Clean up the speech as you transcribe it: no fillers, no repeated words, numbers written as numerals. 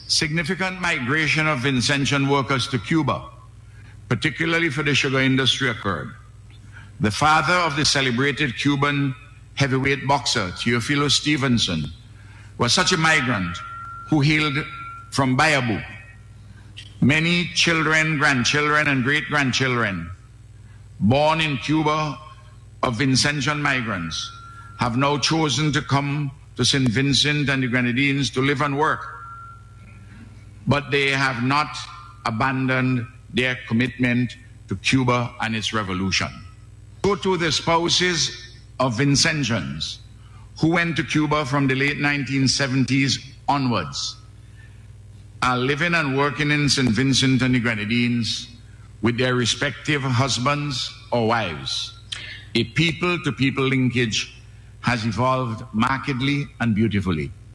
Significant migration of Vincentian workers to Cuba, particularly for the sugar industry, occurred. The father of the celebrated Cuban heavyweight boxer, Teofilo Stevenson, was such a migrant who hailed from Bayaboo. Many children, grandchildren, and great-grandchildren born in Cuba of Vincentian migrants have now chosen to come to St. Vincent and the Grenadines to live and work. But they have not abandoned their commitment to Cuba and its revolution. So too the spouses of Vincentians who went to Cuba from the late 1970s onwards are living and working in St. Vincent and the Grenadines with their respective husbands or wives. A people-to-people linkage has evolved markedly and beautifully.